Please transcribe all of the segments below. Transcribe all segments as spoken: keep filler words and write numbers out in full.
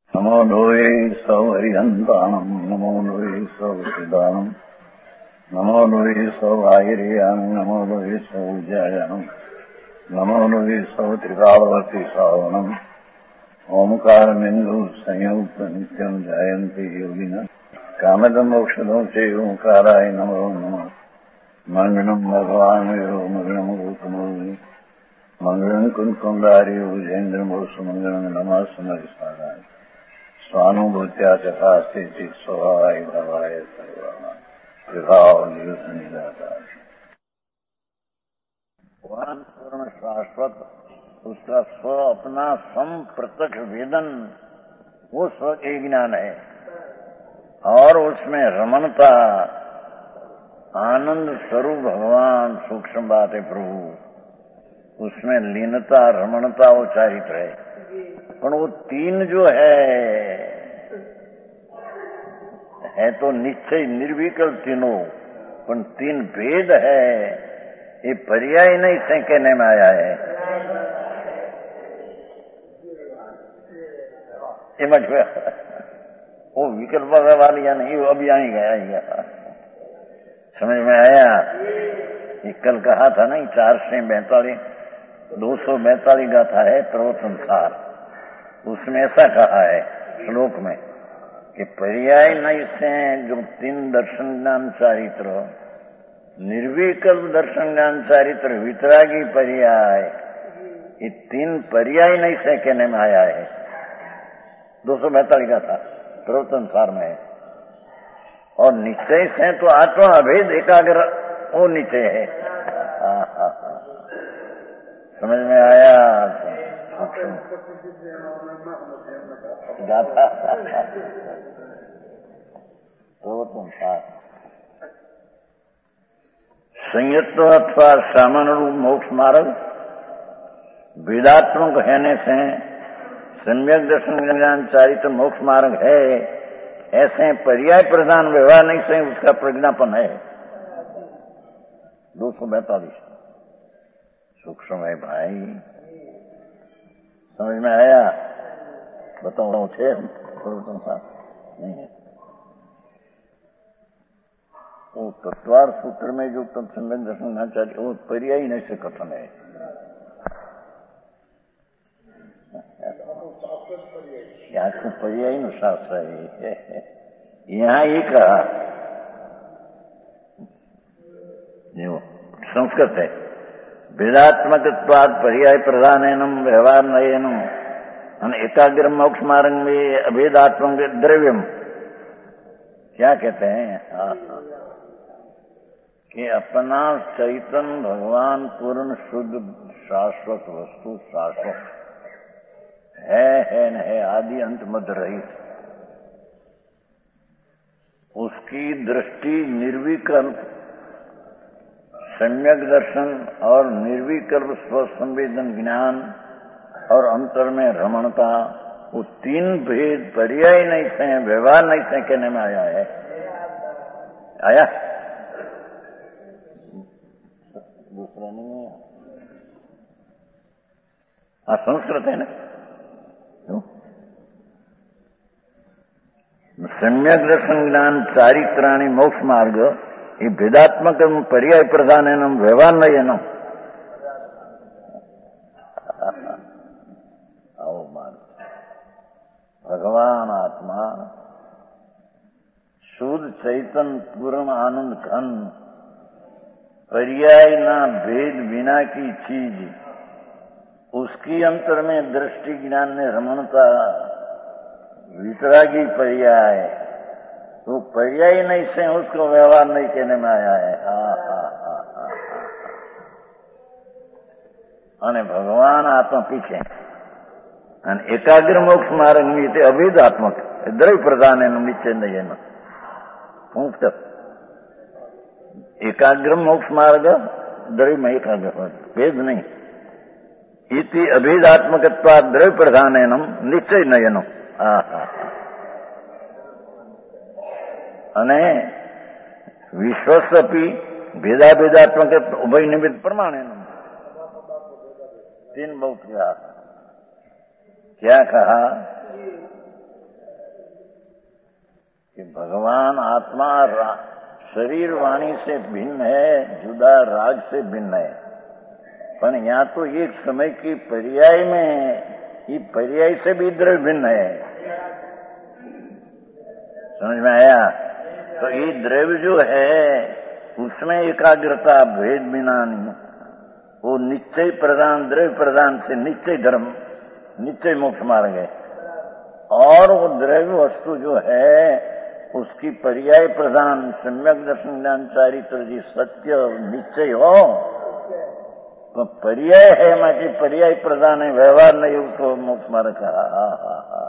नमो लोये सौहरिहन्ताणम् नमो लोये सौहृदानम् नमो लोये सौभागिर्याम् नमो लोये सौजायाम् नमो लोये सौत्रिकावती सावनम् ओंकारमिन्दु संयुक्त नित्यम् जायन्ति योगिनः कामदम् मोक्षदम् च ओंकाराय नमो नमः मंगलम् भगवान् यो मंगलम् गौतमोनि मंगलम् कुंकुंडारि उजेन्द्रमोसु मंगलम् नमः समरिसाराय स्वानुभूत्या चकास्ते स्वभावाय भवाय सर्वाः विभाव निदाताय पूर्ण शाश्वत उसका स्व अपना सम प्रत्यक्ष वेदन वो स्व एक ज्ञान है और उसमें रमणता आनंद स्वरूप भगवान सूक्ष्म बात है प्रभु उसमें लीनता रमणता वो चारित्र है पर वो तीन जो है है तो निश्चय निर्विकल्प तीनों पर तीन भेद है ये पर्याय नहीं से कहने में आया है समझ में वो विकल्प वाली या नहीं वो अभी आएगा आएगा समझ में आया ये कल कहा था ना चार सौ बैतालीस दो सौ बैतालीस गाथा है प्रवचनसार उसमें ऐसा कहा है श्लोक में कि पर्याय नहीं से जो तीन दर्शन ज्ञान चारित्र निर्विकल्प दर्शन ज्ञान चारित्र वितरागी पर्याय ये तीन पर्याय नहीं से कहने में आया है दो सौ बैतालीस गाथा प्रवचनसार में है और निश्चय से तो आत्मा अभेद एकाग्र वो निश्चय है आ, आ, आ। समझ में आया गाथा प्रवचनसार संयत्व अथवा सामान्य रूप मोक्ष मार्ग वेदात्मक होने से सम्यक दर्शन ज्ञान चारित्र मोक्ष मार्ग है ऐसे पर्याय प्रधान व्यवहार नहीं से उसका प्रज्ञापन है दो सौ बैतालीस सूक्ष्म है भाई समझ में आया बताओ छे नहीं है वो तत्वार सूत्र में जो तत्सम्यक दर्शन ज्ञान चारित्र वो पर्याय नहीं से कथन है यहाँ को पर्याय न शास्त्र है यहाँ ही कहा संस्कृत है वेदात्मकत्वात् पर्याय प्रधानम व्यवहार नयनम एकाग्र मोक्ष मार्ग में अभेदात्मक द्रव्यम क्या कहते हैं हाँ कि अपना चैतन्य भगवान पूर्ण शुद्ध शाश्वत वस्तु शाश्वत है है न है आदि अंत मध्य रहित उसकी दृष्टि निर्विकल्प सम्यक दर्शन और निर्विकल्प स्वसंवेदन ज्ञान और अंतर में रमणता वो तीन भेद पर्याय नहीं से व्यवहार नहीं से कहने में आया है आया दूसरा नहीं है हाँ संस्कृत है ना सम्यक दर्शन ज्ञान चारित्राणि मोक्ष मार्ग ये भेदात्मक पर्याय प्रधान है नम व्यवहार नहीं है नम भगवान आत्मा शुद्ध चैतन्य पूर्ण आनंद घन पर्याय ना भेद बिना की चीज उसकी अंतर में दृष्टि ज्ञान में रमणता वितरागी पर्याय तो पर्याय नहीं से उसको व्यवहार नहीं कहने में आया है हा हा हा हा અને ભગવાન આત્મા પીછે અને એકાગ્ર મોક્ષ માર્ગ ની તે અભેદાત્મક દ્રવ્ય પ્રધાન એનું નિશ્ચય નહીં એનો સંસ્કૃત एकाग्र मोक्ष मार्ग द्रव्य में एकाग्र भेद नहीं इति अभेदात्मकत्वा द्रव्य प्रधान एनम निश्चय नयनो અને विश्वस्वपि भेदाभेदात्मक उभय निमित्त प्रमाण एनम तीन बहुत क्या क्या कहा कि भगवान आत्मा शरीर वाणी से भिन्न है, जुदा राग से भिन्न है, पर यहाँ तो एक समय की पर्याय में ये पर्याय से भी द्रव्य भिन्न है। समझ में आया? तो ये द्रव्य जो है उसमें एकाग्रता भेद बिना नहीं, वो निश्चय प्रदान, द्रव्य प्रदान से निश्चय धर्म, निश्चय मोक्ष मार्ग है। और वो द्रव्य वस्तु जो है उसकी पर्याय प्रदान सम्यक दर्शन ज्ञान चारित्र जी सत्य निश्चय हो, तो पर्याय है माटी पर्याय प्रदान है, व्यवहार नहीं उसको मोक्ष मार्ग कहा।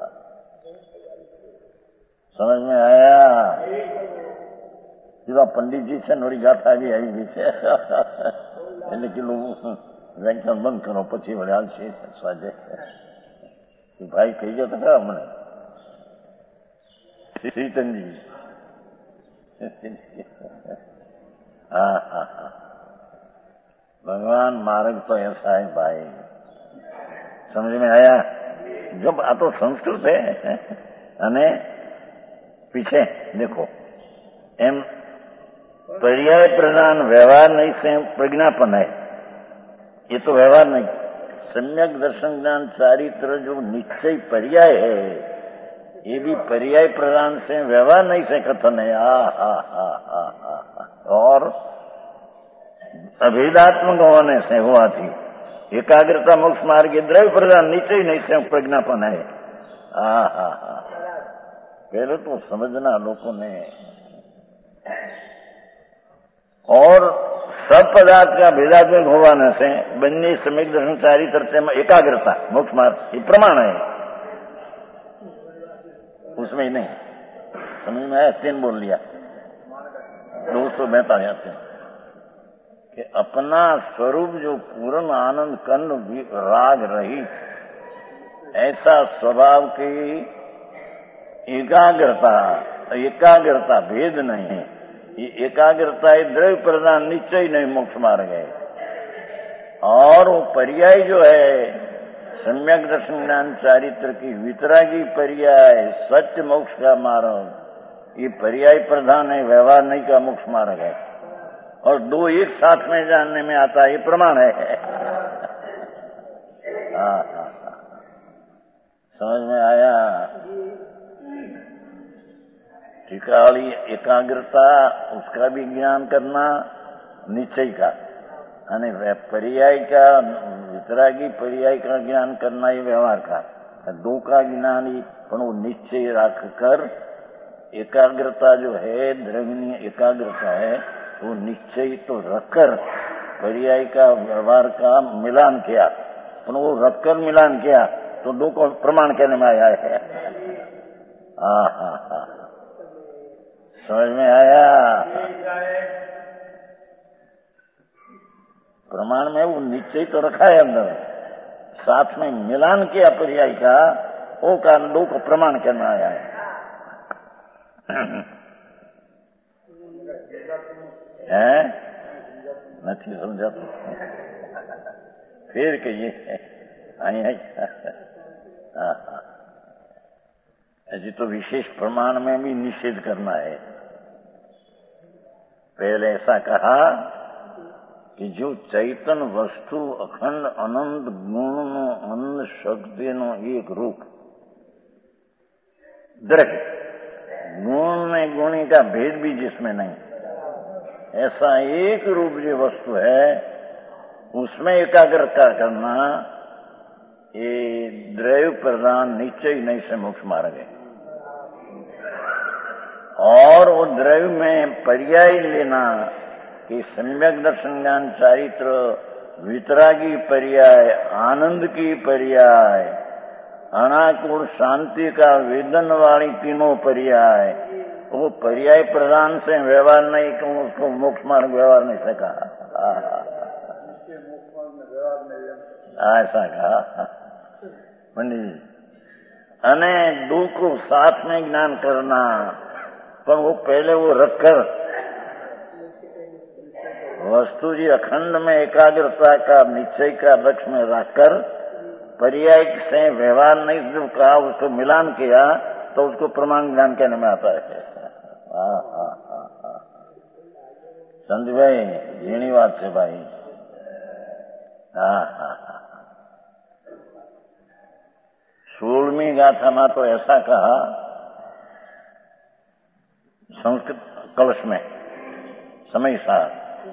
समझ में आया? जो पंडित जी से नोरी गाथा भी आई भी છે એટલે કે લોકો વ્યાખ્યાન બંધ કરો પછી વળે હાલશે સાજે ભાઈ કહી ગયો તો ખરા મને श्रीतन जी। हाँ हाँ हाँ, भगवान मार्ग तो ऐसा है भाई, समझ में आया? जब आ तो संस्कृत है अने पीछे देखो एम पर्याय प्रदान व्यवहार नहीं से प्रज्ञापन है, ये तो व्यवहार नहीं। सम्यक दर्शन ज्ञान चारित्र जो निश्चय पर्याय है ये भी पर्याय प्रदान से व्यवहार नहीं से कथन है। आ हा हा हा हा और अभेदात्मक होने से हुआ थी एकाग्रता मोक्ष मार्ग द्रव्य प्रदान निश्चय नहीं से प्रज्ञापन है। आ हा हा पहले तो समझना लोगों ने। और सब पदार्थ का भेदात्मक होने से बन्नी सम्यक दर्शन चारित्र में एकाग्रता मोक्ष मार्ग ये प्रमाण है, उसमें ही नहीं। समझ में आया? तीन बोल लिया, दो सौ बैतालीस आते हैं कि अपना स्वरूप जो पूर्ण आनंद कंद राग रहित ऐसा स्वभाव की एकाग्रता, एकाग्रता भेद नहीं है, ये एकाग्रता है द्रव्य प्रदान निश्चय नहीं मोक्ष मार्ग है। और वो पर्याय जो है सम्यक दर्शन ज्ञान चारित्र की वितरागी पर्याय सत्य मोक्ष का मार्ग, ये पर्याय प्रधान है, व्यवहार नहीं का मोक्ष मार्ग है। और दो एक साथ में जानने में आता है, ये प्रमाण है। हाँ हाँ हाँ, समझ में आया? टिकाली एकाग्रता उसका भी ज्ञान करना निश्चय का, અને पर्याय का वितरागी पर्याय का ज्ञान करना ये व्यवहार का, दो का ज्ञान ही पण वो निश्चय रख कर एकाग्रता जो है द्रव्य एकाग्रता है वो निश्चय तो रखकर पर्याय का व्यवहार का मिलान किया, पण वो रखकर मिलान किया तो दो को प्रमाण कहने में आया है। हाँ हाँ हाँ, समझ में आया? प्रमाण में वो निश्चय तो रखा है अंदर, साथ में मिलान किया पर्याय का, वो कारण दो को प्रमाण करना आया है। हैं? नहीं समझा तो फिर कहिए आई है। अजी तो विशेष प्रमाण में भी निषेध करना है। पहले ऐसा कहा कि जो चैतन वस्तु अखंड अनंत गुण नो अनंत शक्ति नो एक रूप द्रव्य, गुण में गुणी का भेद भी जिसमें नहीं, ऐसा एक रूप जो वस्तु है उसमें एकाग्रता करना ये द्रव्य प्रदान निश्चय नहीं से मोक्ष मार्ग है। और वो द्रव्य में पर्याय लेना कि सम्यक दर्शन ज्ञान चारित्र वितरागी पर्याय, आनंद की पर्याय, अनाकुल शांति का वेदन वाली तीनों पर्याय, वो पर्याय प्रदान से व्यवहार नहीं तो उसको मोक्ष मार्ग व्यवहार नहीं सका, ऐसा कहा पंडित जी। अने दो को साथ में ज्ञान करना, पर वो पहले वो रखकर वस्तु जी अखंड में एकाग्रता का निश्चय का लक्ष्य में रखकर पर्याय से व्यवहार नहीं जो कहा उसको मिलान किया तो उसको प्रमाण ज्ञान कहने में आता है। हाँ हाँ हाँ हाँ संत भाई झीणी बात है भाई। हाँ हाँ हाँ सोलहवीं गाथा में तो ऐसा कहा संस्कृत कलश में समय सार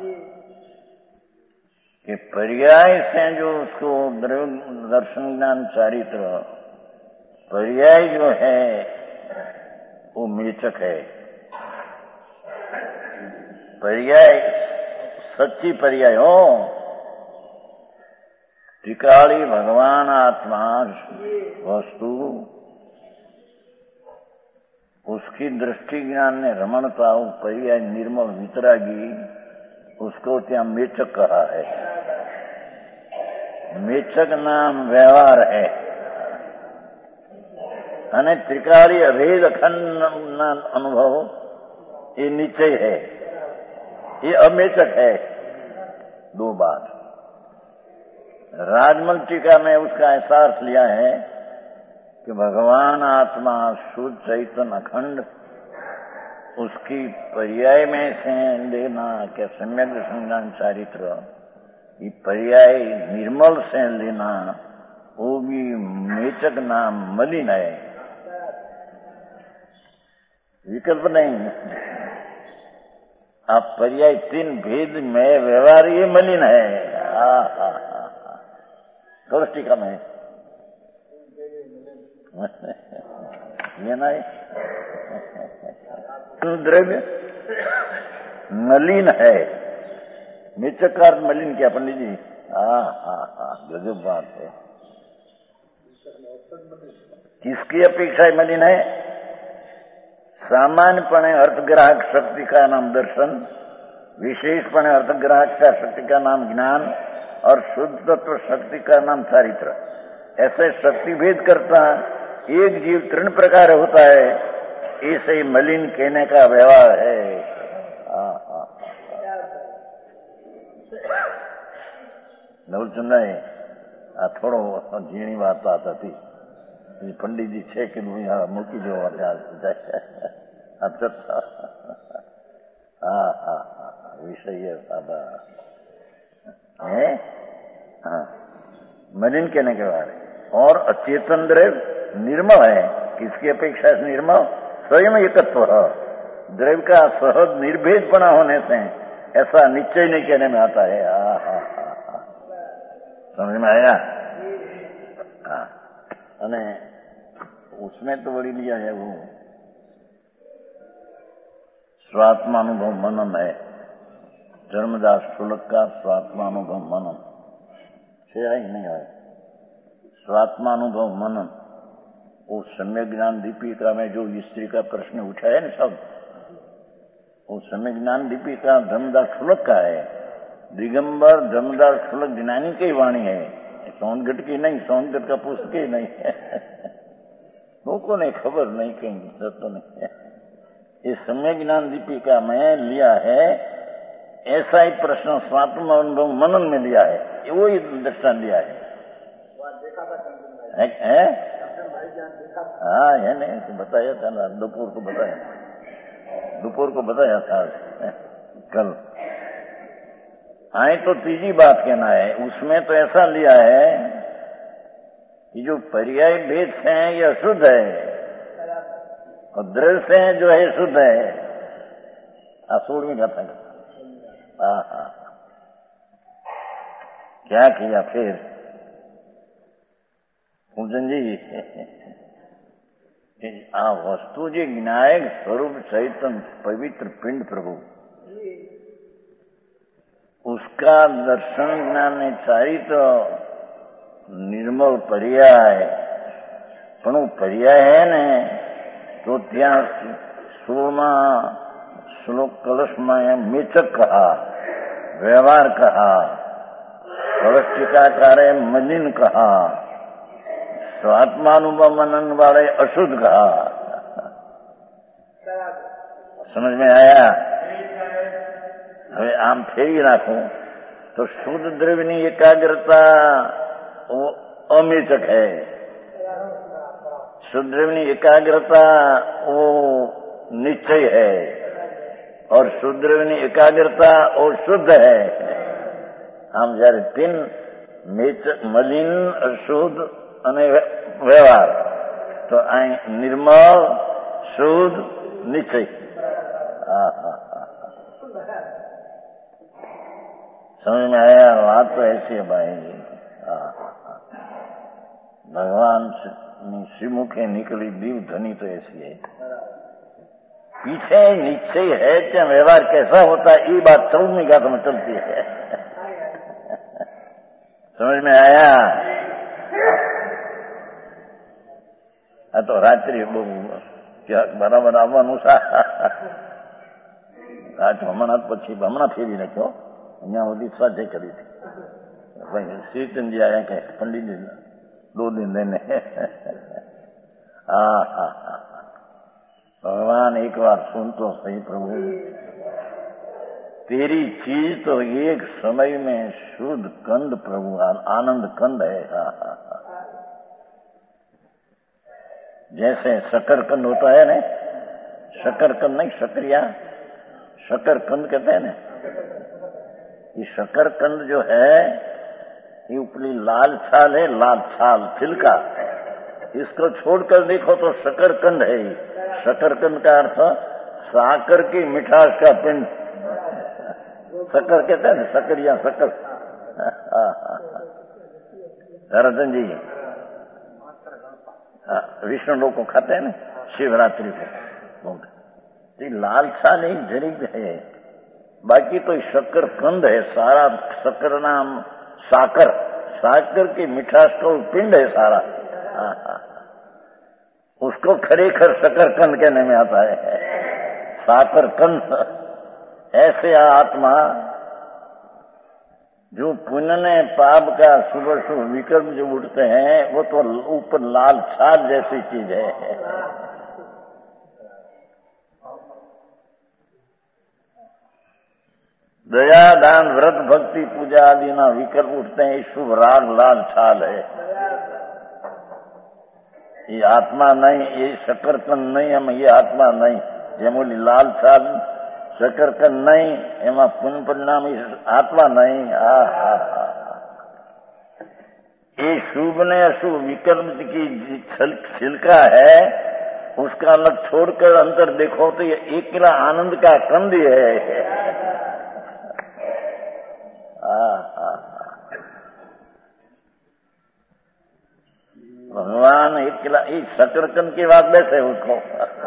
कि पर्याय से जो उसको द्रव्य दर्शन ज्ञान चारित्र पर्याय जो है वो मेचक है। पर्याय सच्ची पर्याय हो त्रिकाली भगवान आत्मा वस्तु उसकी दृष्टि ज्ञान ने रमणता पर्याय निर्मल वितरागी उसको त्या मेचक कहा है। मेचक नाम व्यवहार है અને त्रिकाली अभेद अखंड अनुभव ये निश्चय है, ये अमेचक है। दो बात राजमल टीका में उसका ऐसा अर्थ लिया है कि भगवान आत्मा शुद्ध चैतन्य अखंड उसकी पर्याय में से लेना के सम्यक संज्ञान चारित्र ये पर्याय निर्मल से लेना वो भी मेचक नाम मलिन है, विकल्प नहीं। आप पर्याय तीन भेद में व्यवहार ये मलिन है। हाँ हाँ हाँ कलश टीका में ये नहीं द्रव्य मलिन है। मेचक का अर्थ मलिन क्या पंडित जी? हाँ हाँ हाँ गजब बात है। किसकी अपेक्षा मलिन है? सामान्यपणे अर्थग्राहक शक्ति का नाम दर्शन, विशेषपणे अर्थग्राहक का शक्ति का नाम ज्ञान और शुद्ध तत्व शक्ति का नाम चारित्र। ऐसे शक्ति भेद करता एक जीव तीन प्रकार होता है, ऐसे ही मलिन कहने का व्यवहार है। हाँ हाँ नवलचंदा आ थोड़ो झीणी बात आता थी पंडित जी छे कि मूकी जो अच्छा हाँ हाँ विषय है सादा है। हाँ मलिन कहने के बाद और अचेतन द्रव्य निर्मल है। किसकी अपेक्षा से निर्मल? स्वयं एकत्व द्रव्य का सहज निर्भेदपना होने से ऐसा निश्चय नहीं कहने में आता है। हाँ हाँ हाँ समझ में आया? हाँ अने उसमें तो बड़ी लिया है वो स्वात्मानुभव मनन है। धर्मदास शुल्क का स्वात्मानुभव मनन से ही नहीं है। स्वात्मानुभव मनन वो सम्यक ज्ञान दीपिका में जो स्त्री का प्रश्न उठा है ना सब, वो सम्यक ज्ञान दीपिका धर्मदास शुल्क का है। दिगंबर धर्मदास शुल्क ज्ञानी की वाणी है, सोनगढ़ की नहीं, सोनगढ़ का पुस्तक ही नहीं है। लोगों ने खबर नहीं कहीं तो नहीं है। इस सम्यक ज्ञान दीपिका में लिया है ऐसा ही प्रश्न स्वात्म अनुभव मनन में लिया है, वो ही दृष्टान लिया है। है, है? हाँ है नहीं तो बताया था ना, दोपहर को बताया, दोपहर को बताया था कल। आए तो तीसरी बात कहना है, उसमें तो ऐसा लिया है कि जो पर्याय भेद से है यह शुद्ध है और द्रव्य से जो है शुद्ध है। असुर में कथा करता हाँ हाँ क्या किया फिर पूजन जी? आ वस्तु जी ज्ञायक स्वरूप चैतन्य पवित्र पिंड प्रभु उसका दर्शन ज्ञान ने चारित्र निर्मल पर्याय पण पर्याय है ने तो त्या सोलमा श्लोक कलश में मेचक कहा, व्यवहार कहा, कलश टीकाकारे मलिन कहा, स्वात्मानुभव मनन वाले अशुद्ध कहा। समझ में आया? હવે આમ ફેરવી નાખું तो शुद्ध द्रव्य एकाग्रता वो अमेचक है, शुद्रवनी एकाग्रता वो निश्चय है और शुद्रवनी एकाग्रता वो शुद्ध है। આમ જયારે તીન મલિન અશુદ્ધ અને વ્યવહાર તો અહીં નિર્મળ શુદ્ધ નિશ્ચય। હા હા હા समझ में आया? बात तो ऐसी है भाई। भगवान श्रीमुखे निकली दीव ध्वनि तो ऐसी है। पीछे निश्चय है क्या व्यवहार कैसा होता है, ये बात चौदहवीं गाथा में चलती है। समझ में आया? आ तो रात्रि बराबर આવવાનું સા આજ હમણાં પછી હમણાં ફેરી નાખ્યો। અહીંયા સુધી સ્વાધ્યાય કરી હતી ભાઈ શ્રીચંદજી આયા કે પંડિત जी दो दिन लेने। हाँ हाँ हाँ भगवान एक बार सुन तो सही प्रभु, तेरी चीज तो एक समय में शुद्ध कंद प्रभु, आनंद कंद है। हाँ हाँ हाँ जैसे शकरकंद होता है ना, शकरकंद नहीं शकरिया, शकरकंद कहते हैं ना। ये शकरकंद जो है ये ऊपरी लाल छाल है, लाल छाल छिलका, इसको छोड़कर देखो तो शकरकंद है। शकरकंद का अर्थ साकर की मिठास का पिंड, शक्कर कहते हैं ना, शकरिया शक्कर। धराधन जी विष्णु लोग को खाते हैं ना शिवरात्रि को, लाल छाल एक जरीब है, बाकी तो शक्कर कंद है सारा। शक्कर नाम साकर, साकर की मिठास का पिंड है सारा। उसको खरेखर शकरकंद कहने में आता है, साकर कंद। ऐसे आत्मा जो पुण्य ने पाप का सुबह सुबह विकल्प जो उठते हैं वो तो ऊपर लाल छाल जैसी चीज है। दया दान व्रत भक्ति पूजा आदि ना विकल्प उठते हैं, शुभ राग लाल छाल है। ये आत्मा नहीं, ये शकरकंद नहीं, हम ये आत्मा नहीं। जेमोली लाल छाल शकरकंद नहीं, एमा पुण्य परिणाम आत्मा नहीं। आ हा हा ये शुभ ने अशुभ विकल्प की छिलका है, उसका अलग छोड़कर अंतर देखो तो ये एक किला आनंद का कंद है। भगवान एक किला एक शकरकंद की बात वैसे उसको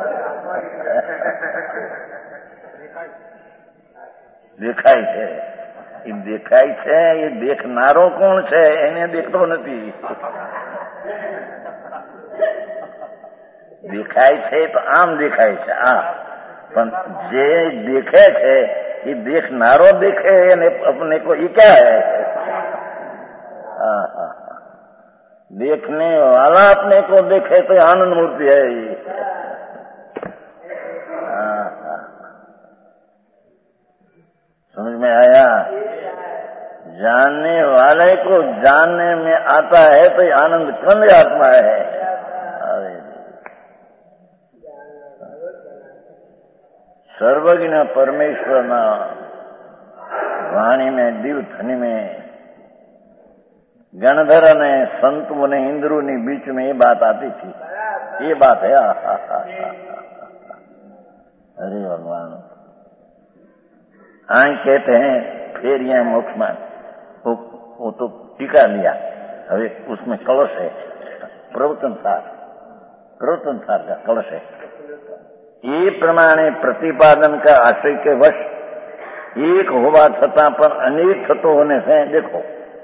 દેખાય છે। એ દેખાય છે એ દેખનારો કોણ છે એને દેખતો નથી। દેખાય છે તો આમ દેખાય છે આ, પણ જે દેખે છે એ देखनारो देखे એને अपने को ये क्या है? हाँ हाँ देखने वाला अपने को देखे तो आनंद मूर्ति है ये। समझ में आया? जानने वाले को जानने में आता है तो आनंद कंद आत्मा है। अरे सर्वज्ञ परमेश्वर ना वाणी में दिव धनी में गणधर ने संतों ने इंद्रों ने बीच में ये बात आती थी, ये बात है। आ, आ, आ, आ, अरे भगवान आए कहते हैं फिर यह मोक्ष में वो, वो तो टीका लिया, अभी उसमें कलश है, प्रवचन सार, प्रवचन सार का कलश है। ये प्रमाणे प्रतिपादन का आशय के वश एक होवा छता पर अनेक छतो होने से देखो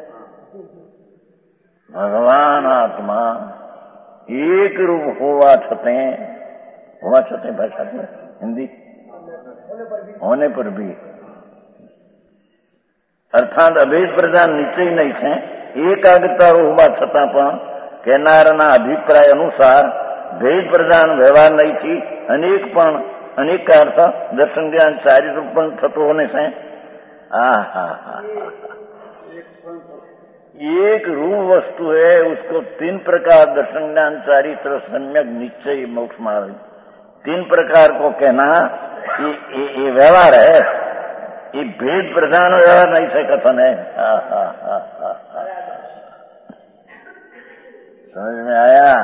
भगवान आत्मा एक रूप होवा छते, होवा छते भाषा में हिंदी होने पर भी अर्थात अभेद प्रदान निश्चय नहीं है। एकाग्रता होवा छता पण कहनारना अभिप्राय अनुसार भेद प्रदान व्यवहार नहीं थी। अनेक पण अनेक का अर्थ दर्शन ज्ञान चारि रूप पण थतो होने से आ हा हा एक रूप वस्तु है, उसको तीन प्रकार दर्शन ज्ञान चारित्र सम्यक निश्चय मोक्ष मार्ग, तीन प्रकार को कहना ये, ये, ये व्यवहार है, ये भेद प्रधान व्यवहार नहीं से कथन है। हा, हा, हा, हा, हा। समझ में आया?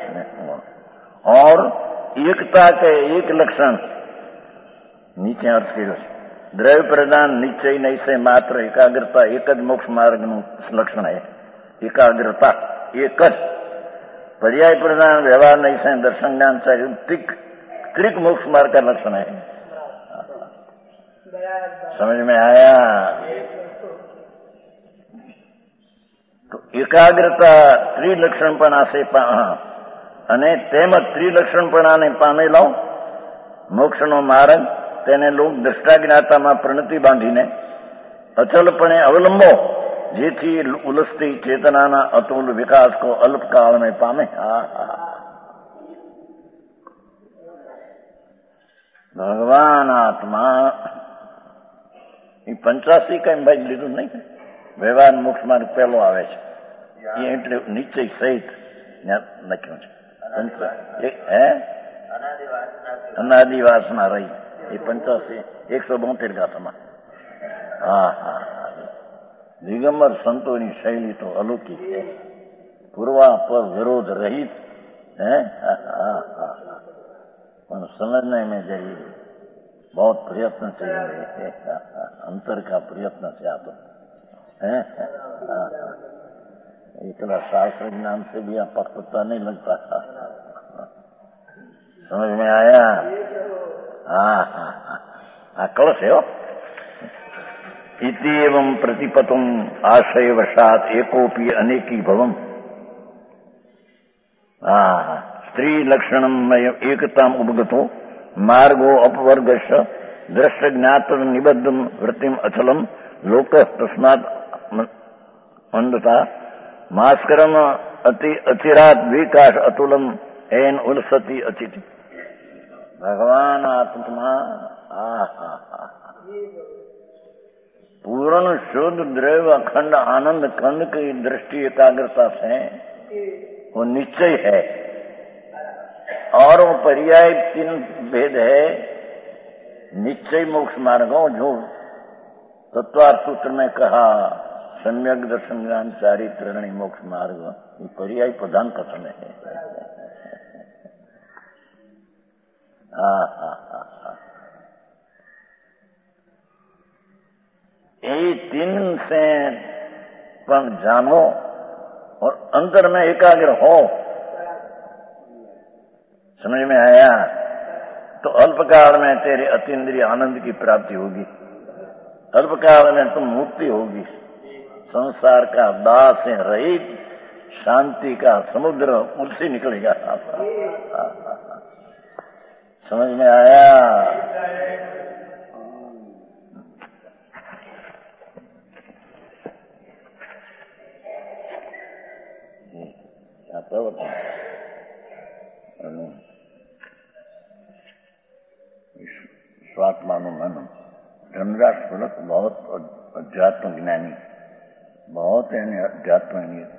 और एकता के एक लक्षण नीचे अर्थ કર્યો છે, દ્રવ્ય પ્રદાન નિશ્ચય નૈસે માત્ર એકાગ્રતા એક જ મોક્ષ માર્ગનું લક્ષણ है। એકાગ્રતા એક જ, पर्याय प्रदान व्यवहार नैसे दर्शन ज्ञान त्रिक त्रिक मोक्ष मार्ग का लक्षण है। समझ में आया? तो एकाग्रता त्रिलक्षणपणा से અને તેમ ત્રિલક્ષણપણાને પામેલો મોક્ષનો માર્ગ તેને લોક દ્રષ્ટાજ્ઞાતામાં પ્રણતિ બાંધીને અચલપણે અવલંબો, જેથી ઉલસતી ચેતનાના અતુલ વિકાસ કો અલ્પકાળ में પામે। ભગવાન આત્મા એ પંચાસી કઈ ભાઈ લીધું નહીં, વ્યવહાર મોક્ષ માર્ગ પહેલો આવે છે એ એટલે નિશ્ચય સહિત લખ્યું છે। હે અનાદિ વાસના રહી એ પંચાસી એકસો બોતેર ગાથામાં। હા હા, દિગંબર સંતોની શૈલી તો અલૌકિક है, પૂર્વા પર વિરોધ રહિત है। पर समझने में जरिए बहुत प्रयत्न चाहिए, अंतर का प्रयत्न से आप है। इतना शास्त्र ज्ञान से भी आप पता नहीं लगता। समझ में आया? हाँ हाँ हाँ, कलश है। इति एवं प्रतिपतम आश्रय वशात एकोपी अनेकी भवम। हाँ, स्त्री लक्षणम एकताम उपगतो मार्गो अपवर्गश दृष्ट ज्ञात निबद्धम वृत्तिम अचलम लोक तस्मात् मंदता मास्करम अति अचिरात विकास अतुलम एन उलसती अचिति। भगवान आत्मा पूर्ण शुद्ध द्रव्य अखंड आनंद कंद की दृष्टि एकाग्रता से वो निश्चय है, और वो पर्याय तीन भेद है। निश्चय मोक्ष मार्गों जो तत्वार्थ सूत्र में कहा, सम्यक दर्शन ज्ञान चारित्र मोक्ष मार्ग, ये पर्याय प्रधान कथन है। ये तीन से पर जानो और अंतर में एकाग्र हो। समझ में आया? तो अल्पकाल में तेरे अतीन्द्रिय आनंद की प्राप्ति होगी, अल्पकाल में तुम मुक्ति होगी, संसार का दास से रहित शांति का समुद्र उससे निकलेगा। समझ में आया? स्वात्मानु मन धर्मदास पुलक बहुत अध्यात्म ज्ञानी, बहुत अध्यात्म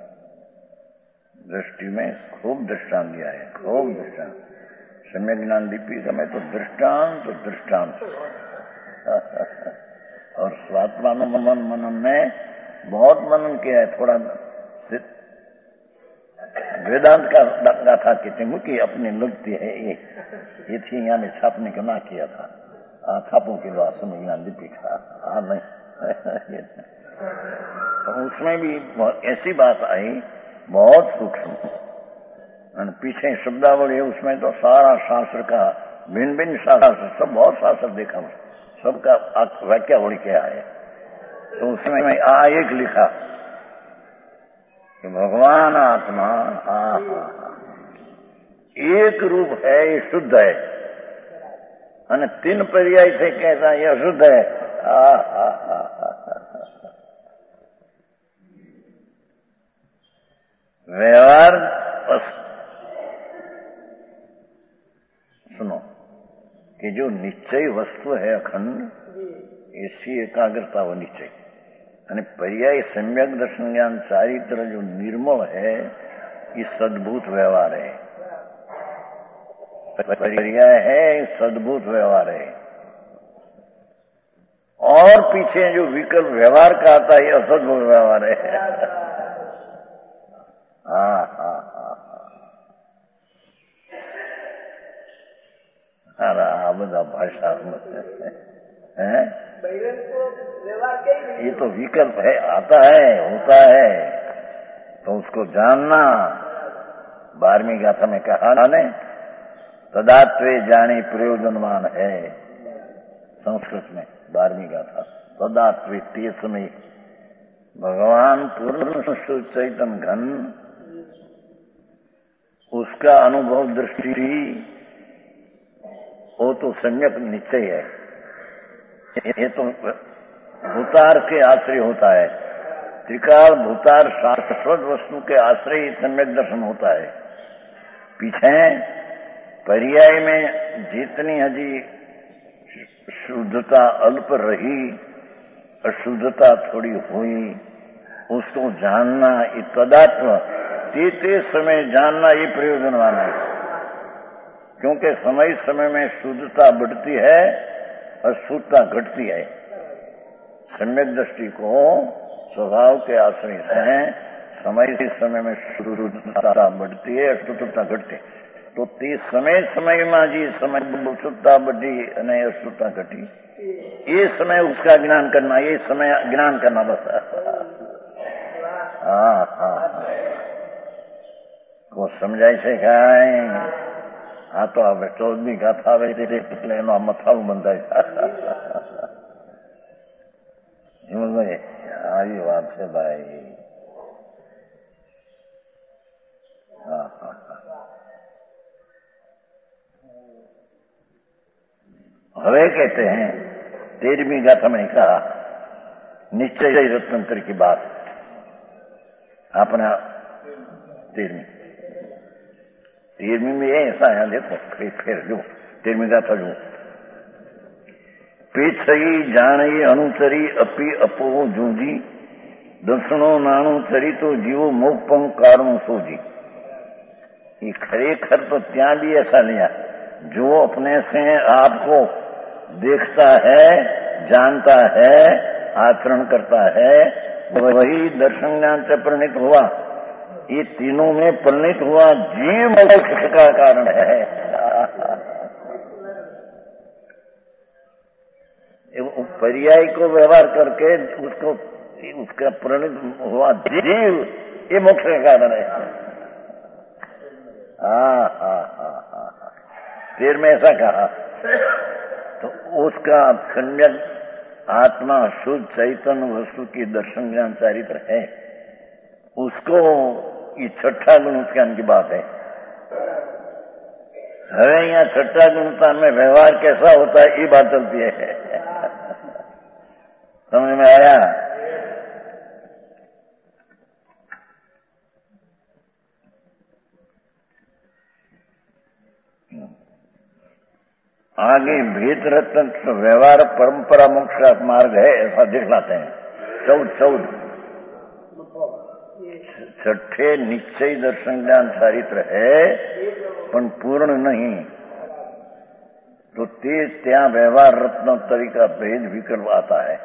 दृष्टि में खूब दृष्टांत दिया है, खूब दृष्टांत। सम्यक ज्ञान दीपी समय तो दृष्टांत तो दृष्टांत और स्वात्मानु मन मनन में बहुत मनन किया है। थोड़ा वेदांत का गाथा कहते मुख्य अपनी लगती है ये ये थी, यहाँ में छापने को ना किया था। हाँ, छापों के बाद समय ज्ञान दीपिका। हाँ नहीं तो उसमें भी ऐसी बात आई बहुत सूक्ष्म, पीछे शब्दावली है उसमें तो सारा शास्त्र का भिन्न भिन्न शास्त्र सब बहुत शास्त्र देखा, सबका वाक्यावली क्या है। तो उसमें आ एक लिखा कि भगवान आत्मा आ एक रूप है, ये शुद्ध है, અને तीन पर्याय से कहता है यह शुद्ध है। आ, आ, आ, आ, व्यवहार सुनो कि जो निश्चय वस्तु है अखंड, ऐसी एकाग्रता वो निश्चय અને પર્યાય સમ્યક દર્શન જ્ઞાન ચારિત્ર जो निर्मल है ये सद्भूत व्यवहार है। पर्याय है सद्भूत व्यवहार है। और पीछे जो विकल्प व्यवहार का आता है असद्भूत व्यवहार है। हाँ हाँ हाँ अरे आ बधा भाषा है ये तो विकल्प है, आता है, होता है, तो उसको जानना। बारहवीं गाथा में कहा ने तदात्वे जाने प्रयोजनवान है। संस्कृत में बारहवीं गाथा तदात्वे ते समय भगवान पूर्ण शुद्ध चैतन्य घन उसका अनुभव दृष्टि वो तो सम्यक निश्चय है। ये तो भूतार के आश्रय होता है। त्रिकाल भूतार शाश्वत वस्तु के आश्रय सम्यक दर्शन होता है। पीछे पर्याय में जितनी हजी शुद्धता अल्प रही, अशुद्धता थोड़ी हुई, उसको जानना ये तदात्म ते ते समय जानना ये प्रयोजनवान है। क्योंकि समय समय में शुद्धता बढ़ती है, अशुद्धता घटती है। सम्यक दृष्टि को स्वभाव के आश्रय से समय समय में शुद्धता बढ़ती है, अशुद्धता घटती है। तो ते समय समय में जी समय शुद्धता बढ़ी અને अशुद्धता घटी, ये समय उसका ज्ञान करना, ये समय ज्ञान करना बस। हाँ हाँ को समझाय છે કાંઈ? આ તો હવે ચૌદમી ગાથા આવે એટલે એનો મથાળું બંધાય છે। હિંમતભાઈ આવી વાત છે ભાઈ। હા હા हवे कहते हैं तेरहवीं गाथा में कहा निश्चय रत्नंतर की बात। अपना तेरहवीं तेरहवीं में ऐसा है, देखो फिर फिर जो तेरहवीं गाथा जो पेछई जाणी अनुचरी अपी अपो जूझी दसणो नाणु चरी तो जीवो मोपंग कारण सोजी। ये खरेखर तो ત્યાં भी ऐसा लिया, जो अपने से आपको देखता है, जानता है, आचरण करता है, वही दर्शन ज्ञान से परिणित हुआ। ये तीनों में परिणित हुआ जीव मोक्ष का कारण है। पर्याय को व्यवहार करके उसको उसका परिणित हुआ जीव, ये मोक्ष का कारण है। हाँ हाँ हाँ हाँ फिर में ऐसा कहा तो उसका सम्यक आत्मा शुद्ध चैतन्य वस्तु की दर्शन ज्ञान चारित्र है, उसको ये छठा गुण उत्थान की बात है। हमें यहाँ छठा गुण उत्थान में व्यवहार कैसा होता है ये बात चलती है। समझ में आया? आगे भेद रत्न व्यवहार परंपरा मोक्ष का मार्ग है ऐसा दिखलाते हैं। चौद चौद छठे निश्चय दर्शन ज्ञान चारित्र है पण पूर्ण नहीं, तो ते त्या व्यवहार रत्न तरीका भेद विकल्प आता है।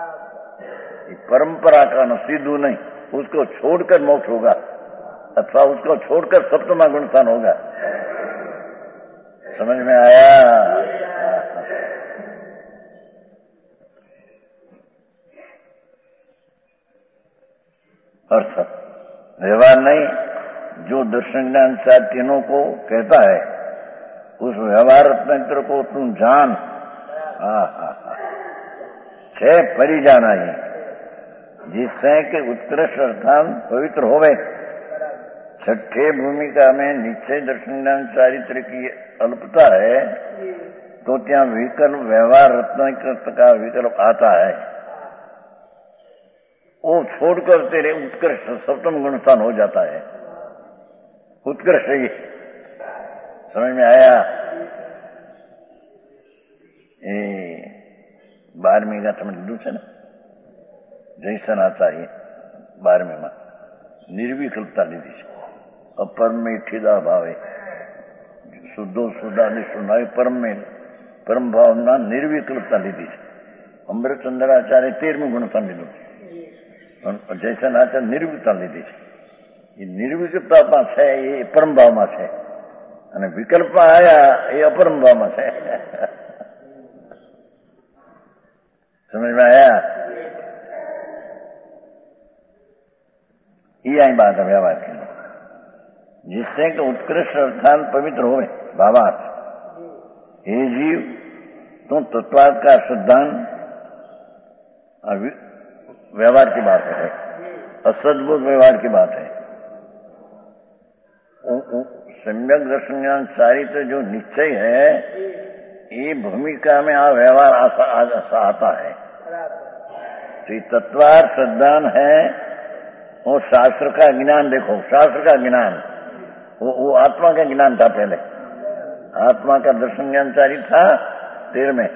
परंपरा का न सिद्धू नहीं, उसको छोड़कर मोक्ष होगा अथवा उसको छोड़कर सप्तमा गुणस्थान होगा। समझ में आया? अर्थ व्यवहार नहीं, जो दर्शन ज्ञान चार तीनों को कहता है उस व्यवहार तंत्र को तुम जान। हाँ हाँ हाँ छह परि जाना ही, जिससे कि उत्कृष्ट अर्थान पवित्र होवे। छठे भूमिका में निश्चय दर्शन ज्ञान चारित्र की अल्पता है, तो त्या विकल्प व्यवहार रत्न का विकल्प आता है। वो छोड़कर तेरे उत्कृष्ट सप्तम गुणस्थान हो जाता है। उत्कृष्ट ही समझ में आया? बारहवीं गाथा में લીધું છે ને જયસન આચાર્ય બારમીમાં નિર્વિકલ્પતા લીધી છે. અપરમે ઠીદા ભાવે શુદ્ધો શુદ્ધાદિ શુનાય પરમે પરમ ભાવના નિર્વિકલ્પતા લીધી છે. અમૃતચંદ્ર આચાર્ય તેરમું ગુણસ્થાન લીધું છે. જયસન આચાર્ય નિર્વિકલ્પતા લીધી છે. એ નિર્વિકલ્પતામાં છે એ પરમ ભાવમાં છે અને વિકલ્પમાં આવ્યા એ અપરમ ભાવમાં છે. समझ में आया? ये आई बात है व्यवहार के लिए, जिससे कि उत्कृष्ट अर्थांत पवित्र हो भावार्थ. हे जीव, तुम तत्वार्थ का सिद्धांत व्यवहार की बात है, असद्भुत व्यवहार की बात है. सम्यक दर्शन ज्ञान चारित्र जो निश्चय है, ये भूमिका में आ व्यवहार आता है. तो ये तत्वार्थ सिद्धांत है. वो शास्त्र का ज्ञान देखो, शास्त्र का ज्ञान वो, वो आत्मा का ज्ञान था. पहले आत्मा का दर्शन ज्ञान चारी था तेर में.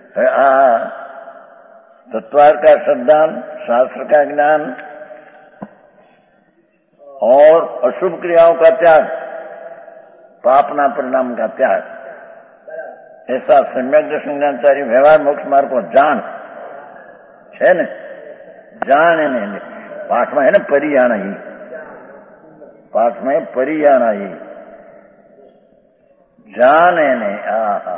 तत्वार्थ का सिद्धांत, शास्त्र का ज्ञान और अशुभ क्रियाओं का त्याग, पापना परिणाम का त्याग, ऐसा सम्यक दर्शन ज्ञानचारी व्यवहार मोक्ष मार्ग को जान है ने. जान है ने पाठ में है ना परियाना ही, पाठ में परियाना ही जान है ने. आ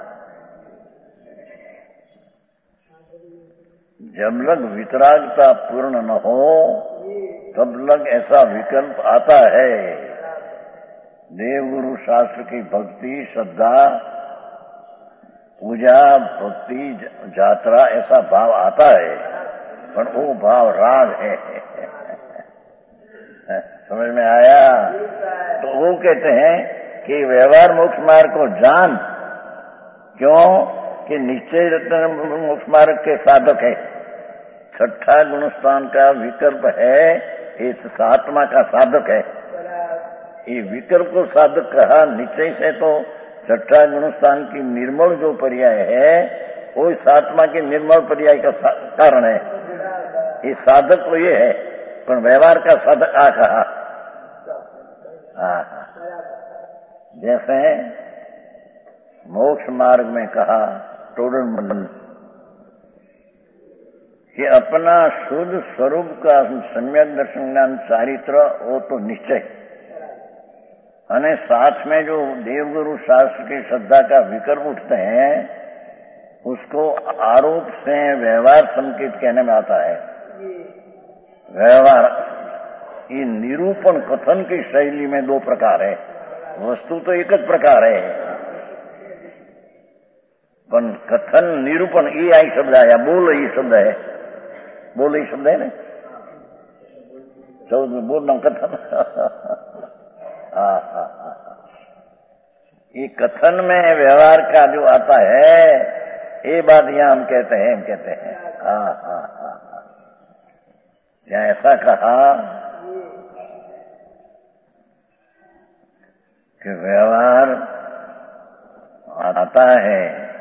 जब लग वितरागता पूर्ण न हो तब लग ऐसा विकल्प आता है. देवगुरु शास्त्र की भक्ति, श्रद्धा, पूजा, भक्ति, यात्रा ऐसा भाव आता है, पर वो भाव राग है. समझ में आया? तो वो कहते हैं कि व्यवहार मोक्ष मार्ग को जान. क्यों कि निश्चय रत्न मोक्ष मार्ग के साधक है. छठा गुणस्थान का विकल्प है, इस सातवा का साधक है. ये विकल्प को साधक कहा निश्चय से, तो छठा गुणस्थान की निर्मल जो पर्याय है वो सातवा के निर्मल पर्याय का कारण है. ये साधक तो ये है, पर व्यवहार का साधक आ कहा. जैसे मोक्ष मार्ग में कहा टोडन मंडल कि अपना शुद्ध स्वरूप का सम्यक दर्शन ज्ञान चारित्र वो तो निश्चय, અને साथ में जो देवगुरु शास्त्र की श्रद्धा का विकल्प उठते हैं उसको आरोप से व्यवहार संकेत कहने में आता है. व्यवहार ये निरूपण कथन की शैली में दो प्रकार है. वस्तु तो एक જ प्रकार है, पण कथन निरूपण ये आई शब्द आया. बोल ये शब्द है, बोल ये शब्द है ना, चौथ में बोलना कथन. हाँ हाँ हाँ, ये कथन में व्यवहार का जो आता है ये बात यहाँ हम कहते हैं हम कहते हैं हाँ हाँ हाँ हाँ. यहाँ ऐसा कहा कि व्यवहार आता है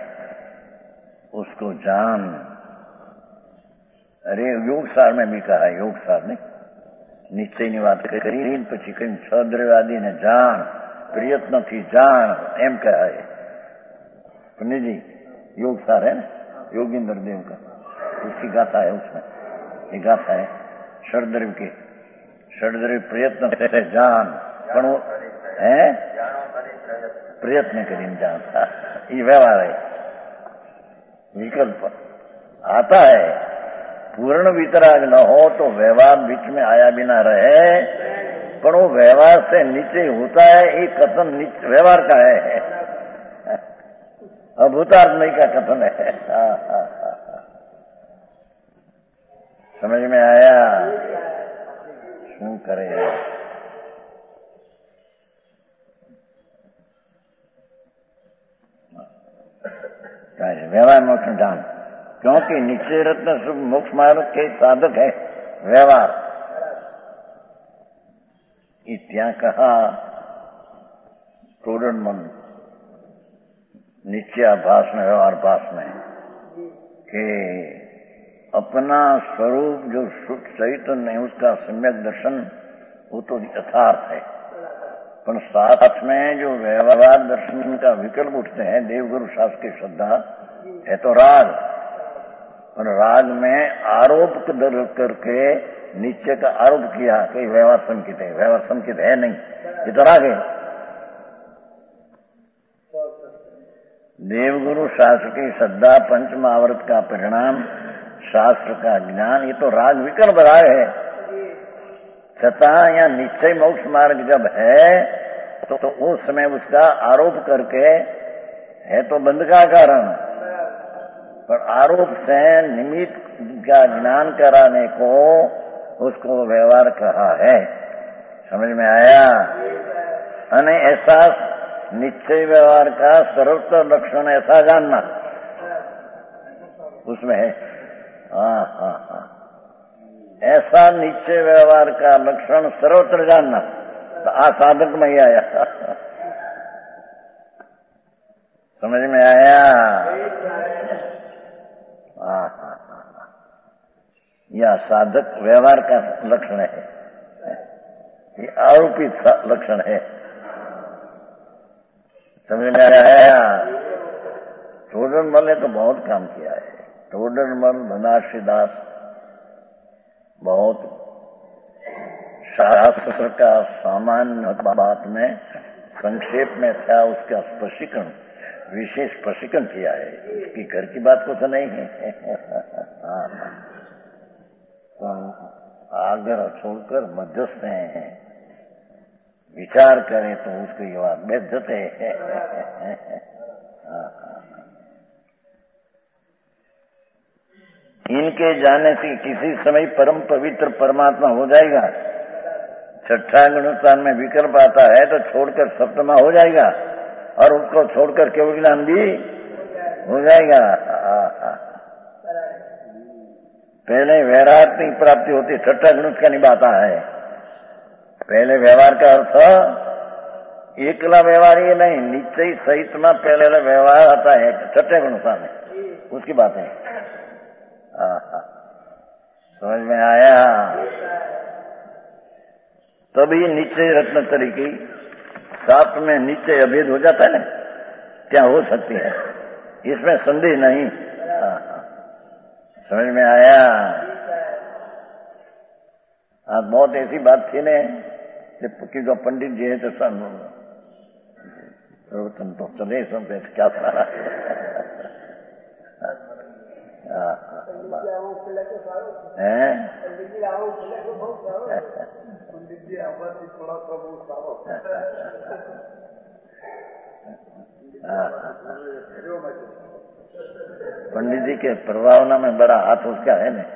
उसको जान. अरे योग सार में भी कहा है, योग सार ने નિશ્ચયની વાત કરી પછી કઈ છ દ્રવ્યાદિને જાણ, પ્રયત્નથી જાણ એમ કહેવાય. पंडित जी योग सार है ना, योगेंद्र देव का, उसकी गाथा है. उसमें ये गाथा है षडद्रव्य की. षडद्रव्य प्रयत्न से जान, पण वो है प्रयत्न કરીને જાણ. ये व्यवहार है. विकल्प आता है. पूर्ण वितराग न हो तो व्यवहार बीच में आया बिना रहे, पर वो व्यवहार से नीचे होता है. ये कथन नीचे व्यवहार का है, अभूतार्थ नहीं का कथन है. हाँ हाँ हाँ, समझ में आया? શું કરે व्यवहार मोक्ष जान. क्योंकि निश्चय रत्न मोक्ष मार्ग के साधक है व्यवहार. ત્યાં कहा टोडन मन निश्चयाभास में व्यवहार भास में कि अपना स्वरूप जो शुद्ध चैतन्य है उसका सम्यक दर्शन वो तो यथार्थ है, पर साथ में जो व्यवहार दर्शन का विकल्प उठते हैं देवगुरु शास्त्र की श्रद्धा है तो राग, और राग में आरोप करके नीचे का आरोप किया कि व्यवहार संकित है, व्यवहार संकित है नहीं, ये तो राग है। देवगुरु शास्त्र की श्रद्धा पंच महाव्रत का परिणाम शास्त्र का ज्ञान, ये तो राग विकल्प राग है। छता या निश्चय मोक्ष मार्ग जब है तो, तो उस समय उसका आरोप करके है तो बंध का कारण, पर आरोप से निमित्त का ज्ञान कराने को उसको व्यवहार कहा है। समझ में आया? अने ऐसा निश्चय व्यवहार का सर्वोत्तर लक्षण ऐसा जानना उसमें है। हाँ हाँ हाँ, ऐसा निश्चय व्यवहार का लक्षण सर्वत्र जानना तो आ साधक में ही आया। समझ में आया? हाँ हाँ हाँ, यह साधक व्यवहार का लक्षण है, ये आरोपित लक्षण है। समझ में आया? टोडरमल ने तो बहुत काम किया है। टोडरमल बनारसी दास बहुत शास्त्र का सामान्य बात में संक्षेप में था, उसका स्पष्टीकरण विशेष स्पष्टीकरण किया है। इसकी घर की बात को तो नहीं है। तो आग्रह छोड़कर मध्यस्थ हैं, विचार करें तो उसको ये बात बेइज्जत है। इनके जाने से किसी समय परम पवित्र परमात्मा हो जाएगा। छठा गुणस्थान में विकल्प आता है तो छोड़कर सप्तमा हो जाएगा, और उसको छोड़कर केवल ज्ञान भी हो जाएगा। पहले वैराग्य की प्राप्ति होती, छठा गुणस्थ का निभाता है। पहले व्यवहार का अर्थ एकला व्यवहार ये नहीं, निश्चय सहित में पहले व्यवहार आता है छठे गुणस्थान में, उसकी बात है। समझ में आया? तभी निश्चय रत्न तरीके साथ में निश्चय अभेद हो जाता है ना, क्या हो सकती है, इसमें संदेह नहीं। समझ में आया? आज बहुत ऐसी बात थी ने कि जो पंडित जी है तो प्रवचन तो चले सुनते क्या सारा है। पंडित जी के प्रभावना में बड़ा हाथ उसका है ना।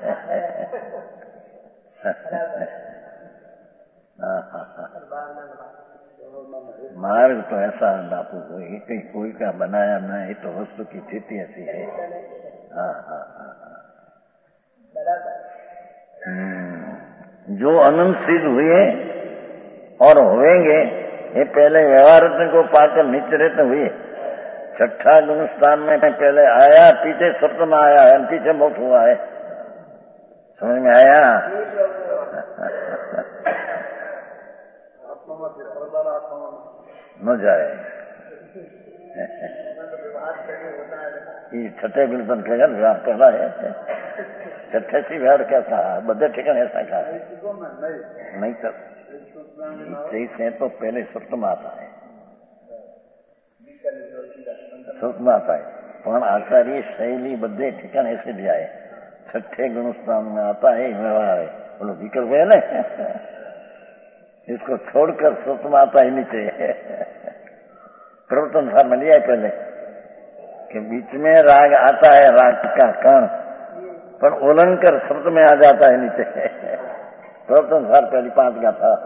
मार्ग तो ऐसा बापू कोई कहीं कोई का बनाया नहीं, तो वस्तु की स्थिति ऐसी है। हाँ हाँ हाँ जो अनंत सिद्ध हुए और होंगे, ये पहले व्यवहार को पाकर नित्य रहते हुए छठा गुणस्थान में पहले आया, पीछे सप्तम आया है, पीछे मोक्ष हुआ है। समझ में आया? न जाए ये छठे गुणस्थान कहेगा व्यवहार पहला है, छठे से व्यवहार क्या था, बदे ठिकान ऐसा कहा नहीं कर से तो पहले सप्तम आता है, सप्तम आता है, पण आचार्य शैली बदे ठिकान ऐसे दिया है। छठे गुणस्थान में आता है व्यवहार है, बोलो विकल्प है ना, इसको छोड़कर सप्तम आता ही नीचे। प्रवर्तन सार में लिया है पहले कि बीच में राग आता है, राग का कण, पर उलंघकर शब्द में आ जाता है नीचे। प्रवर्तन सार पहली पांच का था।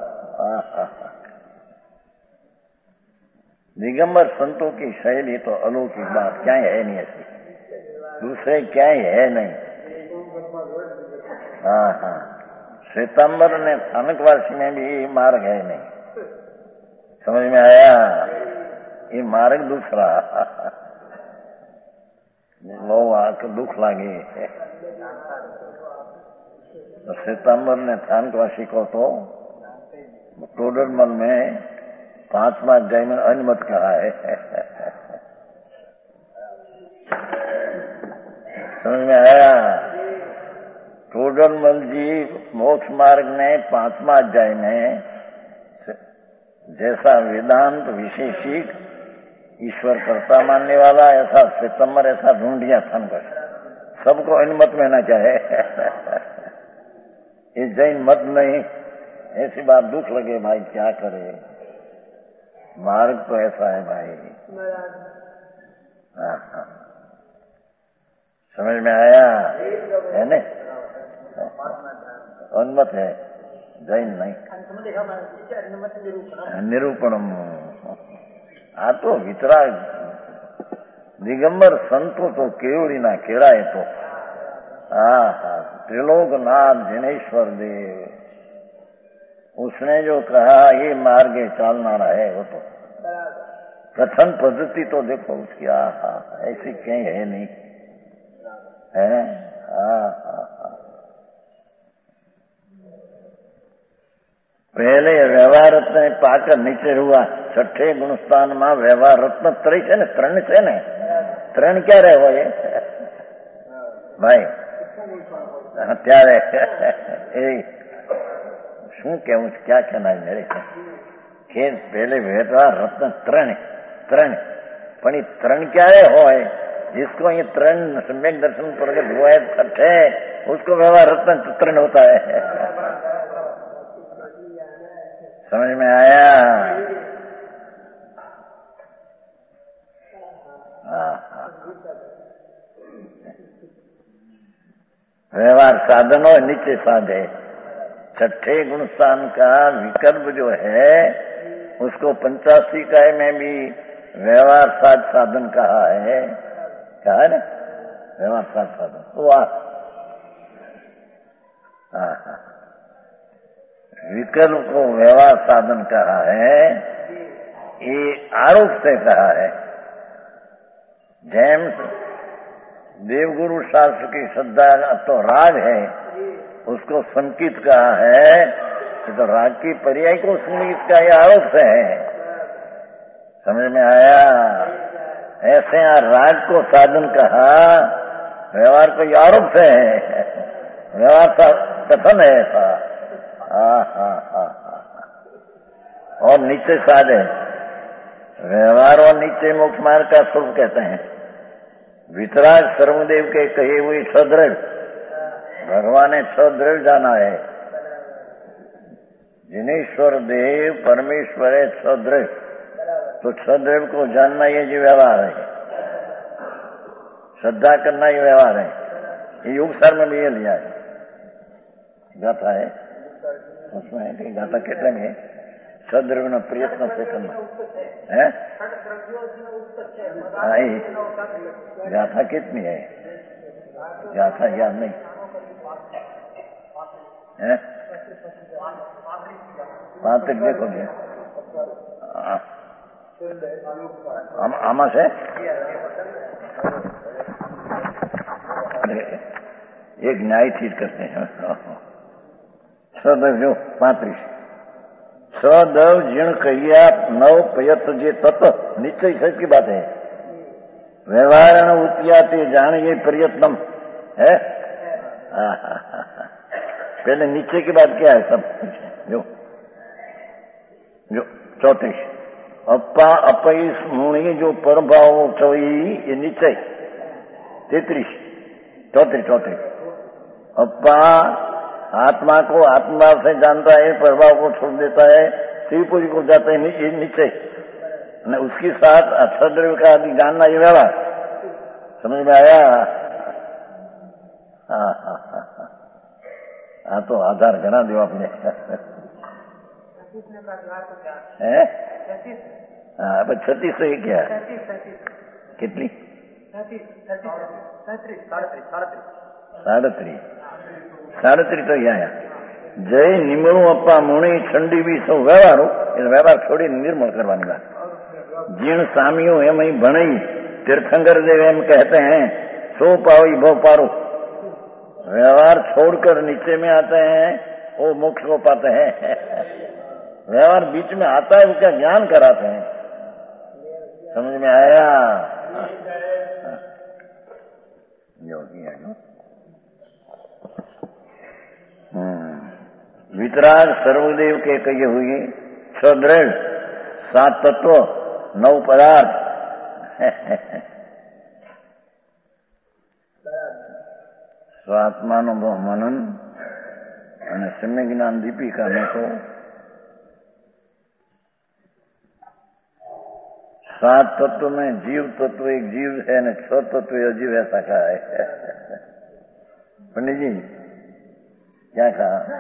दिगंबर संतों की शैली तो अलौकिक बात क्या है नहीं, ऐसी दूसरे क्या है नहीं। हाँ हाँ, श्वेतांबर ने स्थानकवासी में भी मार्ग है नहीं। समझ में आया? ये मार्ग दूसरा, બહુ આ દુઃખ લાગે. सितंबर ने थानकवासी को तो टोडरमल में पांचवा अध्याय में अनुमत कहा है. समझ में आया? टोडरमल जी मोक्ष मार्ग ने पांचवा अध्याय में जैसा वेदांत विशेषिक ईश्वर कर्ता मानने वाला, ऐसा सितंबर ऐसा ढूंढिया थानकवासी सबको अनुमत में ना चाहे. ये जैन मत नहीं. ऐसी बात दुख लगे भाई, क्या करे. मार्ग तो ऐसा है भाई. हाँ हाँ, समझ में आया है न? उन्मत है, जैन नहीं. निरूपणम. आ तो वितराग दिगंबर संतो तो केवड़ी ना केड़ाए तो. हाँ हाँ, त्रिलोकनाथ जिनेश्वर देव, उसने जो कहा ये मार्ग चालना है, वो तो कथन पद्धति तो देखो उसकी. हाँ हाँ, ऐसी कहीं है नहीं है. हाँ हाँ हाँ. पहले व्यवहार रत्न पाकर नीचे हुआ छठे गुणस्थान में व्यवहार रत्न ત્રણ છે ને, ત્રણ છે ને, ત્રણ ક્યારે હોય ભાઈ? ત્યારે એ શું કેવું, ક્યાં કહેનાય મેરે કે પહેલે વ્યવહાર રત્ન ત્રણ ત્રણ, પણ એ ત્રણ ક્યારે હોય? जिसको ये त्रण सम्यक दर्शन प्रगट हुआ है छठे, उसको व्यवहार रत्न त्रण होता है. समझ में आया? हाँ हाँ. व्यवहार साधन और नीचे साधे. छठे गुणस्थान का विकल्प जो है उसको पंचासी काय में भी व्यवहार साध साधन कहा है. कहा है ना, व्यवहार साध साधन. तो हाँ हाँ, विकल्प को व्यवहार साधन कहा है. ये आरोप से कहा है. जेम्स देवगुरु शास्त्र की श्रद्धा तो राग है, उसको संकित कहा है. तो राग की पर्याय को संगीत का यह आरोप से है. समझ में आया? ऐसे यहाँ राग को साधन कहा, व्यवहार को आरोप से है. व्यवहार का कथन है ऐसा. हाँ हाँ हाँ हाँ. और नीचे साधे व्यवहार और नीचे मोक्ष मार्ग का स्वरूप कहते हैं. वितराग सर्वदेव के कहे हुए छद्रव, भगवान ने छद्रव जाना है. जिनेश्वर देव परमेश्वर है छद्रव, तो छद्रव को जानना ये जो व्यवहार है, श्रद्धा करना ये व्यवहार है. ये योग सार में भी ये लिया है. गाथा है उसमें है कि गाथा कितने में है? छद्रव न प्रयत्न से करना है. गाथा कितनी है? गाथा याद नहीं है. पांच तक देखोगे. आमा से एक न्याय ठीक करते हैं. सदैव जो पैंतीस सदैव जीर्ण कहिया नव पयत जे तत्व निश्चय सच की बात है. व्यवहार उत्याते जान ये प्रयत्नम है. पहले नीचे की बात क्या है? सब जो जो चौतीस अप्पा अपईस मुणी जो परम भाव चौई ये निश्चय. तैतीस चौतीस चौतीस अप्पा आत्मा को आत्मा से जानता है, प्रभाव को छोड़ देता है, शिवपुरी को जाता है, ये निश्चय. न उसके साथ छद्रव्य का आदि जानना ये व्यवहार. समझ में आया? हाँ हाँ हाँ हाँ. तो आधार घना दो आपने. हाँ अब छत्तीस सौ क्या कितनी? साड़त्री साड़त्री तो यहाँ जय निमणु अप्पा मुणी ठंडी भी सौ व्यवहारो व्यवहार छोड़ी निर्मल करवानी बात. जीर्ण सामियों एम ही भणई तीर्थंकर देव एम कहते हैं सो पाओ भव पारो। व्यवहार छोड़कर नीचे में आते हैं, वो मोक्ष को पाते हैं। व्यवहार बीच में आता है, उसका ज्ञान कराते हैं। समझ में आया? योगी है ना। वितराग सर्वदेव के कही हुई सदृढ़ सात तत्व नौ पदार्थ स्वात्मानुभव मनन અને सम्यक ज्ञान दीपिका में तो सात तत्व में जीव तत्व एक जीव है न छह तत्व अजीव ऐसा कहा है। पंडित जी क्या कहा?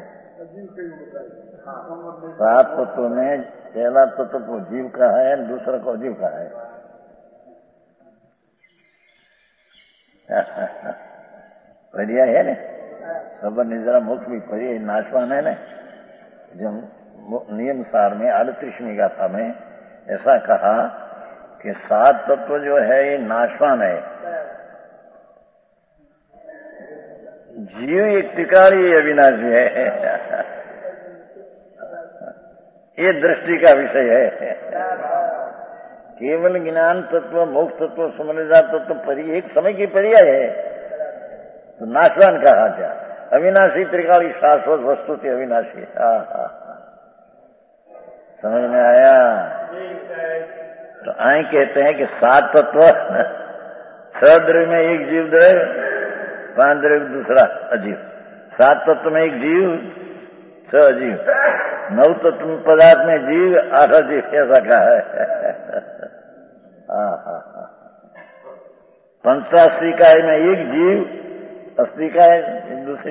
सात तत्व में पहला तत्व को जीव का है, दूसरा को अजीव का है। बढ़िया है ना। सब निजरा मोक्ष भी पढ़िए, नाशवान है ना। जब नियम सार में अड़तीसवीं गाथा में ऐसा कहा कि सात तत्व जो है ये नाशवान है, जीव एक त्रिकाली अविनाशी है। ये दृष्टि का विषय है। केवल ज्ञान तत्व, मोक्ष तत्व, समझदार तत्व परि एक समय की पर्याय है, तो नाशवान कहा क्या? अविनाशी त्रिकाली शाश्वत वस्तु थी अविनाशी। हा हा समझ में आया? तो आए कहते हैं कि सात तत्व, छह द्रव्य में एक जीव द्रव्य, पांच द्रव्य दूसरा अजीव। सात तत्व में एक जीव, छह अजीव। नौ तत्व पदार्थ में जीव, आठ अजीव। ऐसा कहा है। हाँ हाँ हाँ। पंचाशी काय में एक जीव, अस्सी काय दूसरे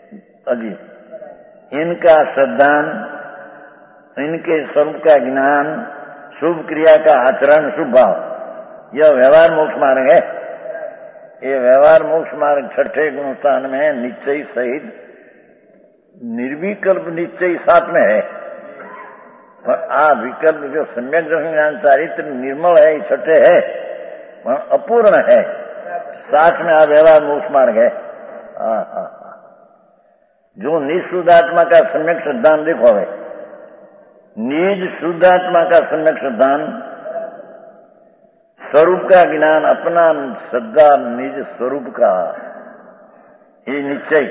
अजीव। इनका श्रद्धान, इनके स्वरूप का ज्ञान, शुभ क्रिया का आचरण, शुभ भाव, यह व्यवहार मोक्ष मार्ग है। ये व्यवहार मोक्ष मार्ग छठे गुणस्थान में निश्चय सहित निर्विकल्प निश्चय साथ में है। पर आ विकल्प जो सम्यक ज्ञान चारित्र निर्मल है, छठे है, पर अपूर्ण है। साथ में आ व्यवहार मोक्ष मार्ग है। हाँ हाँ हाँ। जो निःशुद्धात्मा का सम्यक सिद्धांत देखो है, निज शुद्धात्मा का सम्यक सिद्धांत, स्वरूप का ज्ञान, अपना श्रद्धा निज स्वरूप का, ये निश्चय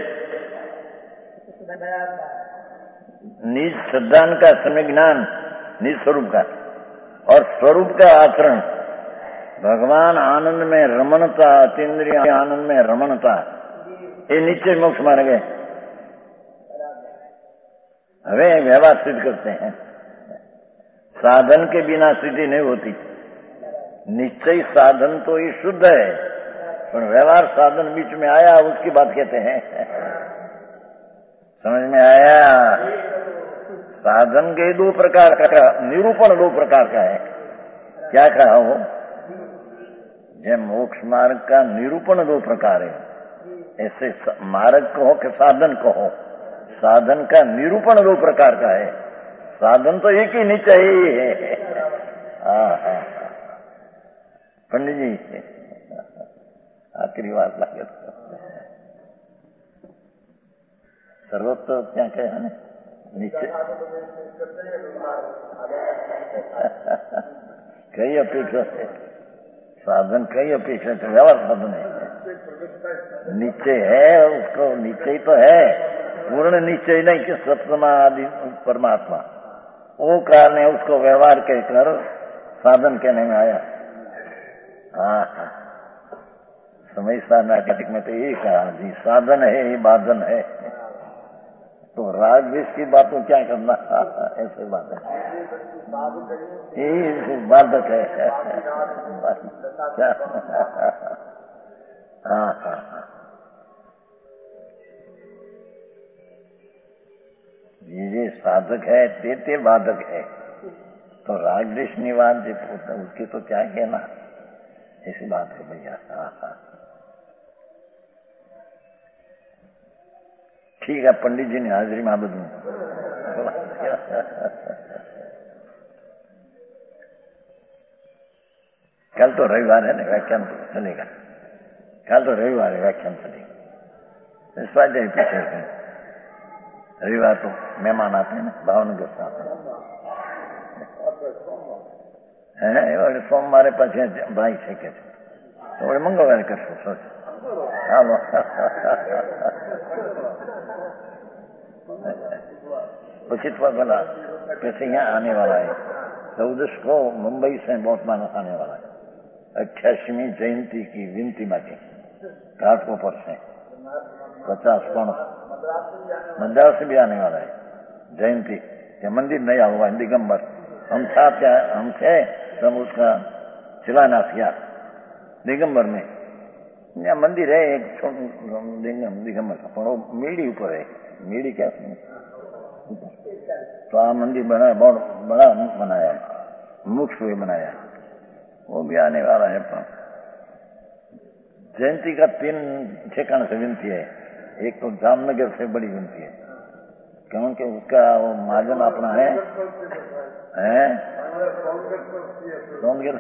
निज सिद्धांत का सम्यक ज्ञान, निज स्वरूप का, और स्वरूप का आचरण, भगवान आनंद में रमणता, अतीन्द्रिय आनंद में रमणता, ये निश्चय मोक्ष मार्ग है। हमें व्यवहार सिद्ध करते हैं, साधन के बिना सिद्धि नहीं होती। निश्चय साधन तो ये शुद्ध है, पर व्यवहार साधन बीच में आया, उसकी बात कहते हैं। समझ में आया? साधन के दो प्रकार का निरूपण, दो प्रकार का है। क्या कहा हो? जब मोक्ष मार्ग का निरूपण दो प्रकार है, ऐसे मार्ग कहो कि साधन कहो, साधन का निरूपण दो प्रकार का है। साधन तो एक ही निश्चय ही है। हाँ हाँ। पंडित जी आखिरी बात लागे सर्वोत्तर क्या कहे है निश्चय कई अपेक्षा से साधन, कई अपेक्षा से व्यवहार साधन है। निश्चय है, उसको निश्चय तो है, पूर्ण निश्चय नहीं कि सप्तमादि परमात्मा, वो कारण है, उसको व्यवहार कहकर साधन कहने में आया। हाँ हाँ। समय नाटक में तो यही कहा जी, साधन है ये बाधन है। तो राग द्वेष की बात को क्या करना, ऐसे बात है, यही बाधक है। क्या? हाँ हाँ हाँ। ये साधक है, ते ते बाधक है। तो राग द्वेष निवारण जो उसके तो क्या कहना, ऐसी बात है भैया। हाँ हाँ ठीक है। पंडित जी ने हाजिरी में बदलू। कल तो रविवार है ना, व्याख्यान तो चलेगा। काल तो रविवार व्याख्यान थी इस बार जाए पीछे रविवार तो मेहमान आते हैं ना भावनगर से आते हैं सोमवारे પછી ભાઈ છે કે તો વળે મંગળવારે કરશું સોચ હાલો પછી तो बोला कैसे यहाँ आने वाला है चौदह को मुंबई से बहुत मानस आने वाला है अट्ठासीवीं जयंती की विनती मांगे घाटकोपर से पचास कौन मद्रास से भी आने वाला है जयंती क्या मंदिर नया हुआ दिगंबर हम था क्या हम थे तब उसका शिलान्यास किया दिगंबर में यहाँ मंदिर है एक दिगंबर का पर वो मीड़ी ऊपर है मीड़ी क्या तो आ मंदिर बनाया बहुत बड़ा बनाया मुख्य हुए बनाया वो भी आने वाला है। जयंती का तीन ठिकाने से विनती है एक तो जामनगर से बड़ी विनती है क्योंकि उसका वो महाजन अपना है हैं सोनगर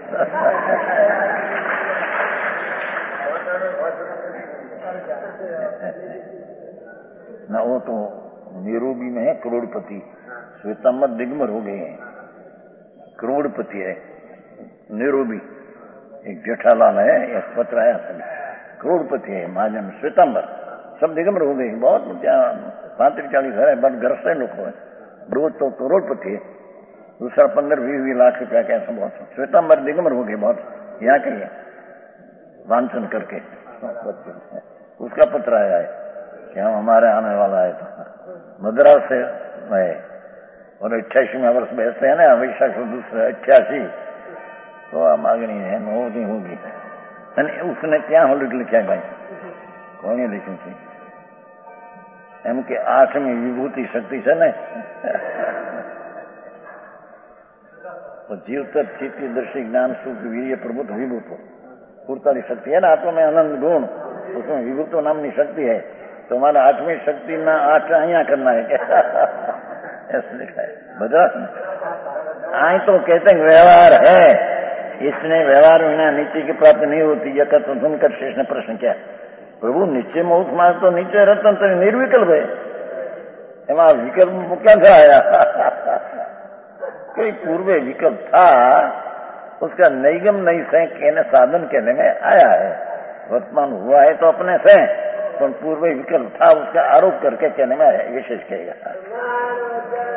ना वो तो नीरोबी में है करोड़पति श्वेतांबर दिगंबर हो गए हैं करोड़पति है नीरोबी एक जेठालाल है एक पत्र आया सभी करोड़पति है महाजन श्वेतांबर सब दिगंबर हो गए बहुत पैंतीस चालीस है बट घर से लोग है दो तो करोड़पति है दूसरा पंद्रह बीस बीस लाख रुपया का ऐसा बहुत श्वेतांबर दिगंबर हो गए बहुत यहाँ के वांचन करके उसका पत्र आया है कि हम हमारे आने वाला है तो मद्रास से है और अट्ठाईसवें वर्ष बैठते हैं ना वैशाख दूसरे अट्ठासी तो आ मांगनी है होगी होगी उसने क्या होलिक लिखा भाई कोई लिखी थी एम के आठमी विभूति शक्ति है ने तो जीवतर चित्त दर्शी ज्ञान सुख वीर्य प्रभुत्व विभूत पूर्ताली शक्ति है ना आत्मा में आनंद गुण उसमें विभूत्व नामनी शक्ति है तो हमारा आठवीं शक्ति ना आठ अहिया करना है क्या ऐसा लिखा है बता आई तो कहते हैं व्यवहार है इसने व्यवहार बिना नीचे की प्राप्ति नहीं होती यह तो सुनकर शेष ने प्रश्न किया प्रभु नीचे में उस मार्ग तो नीचे रतन तो निर्विकल्प है एम विकल्प क्या था आया कोई पूर्व विकल्प था उसका निगम नहीं से कहने साधन कहने में आया है वर्तमान हुआ है तो अपने से पर पूर्व विकल्प था उसका आरोप करके कहने में आया विशेष कहेगा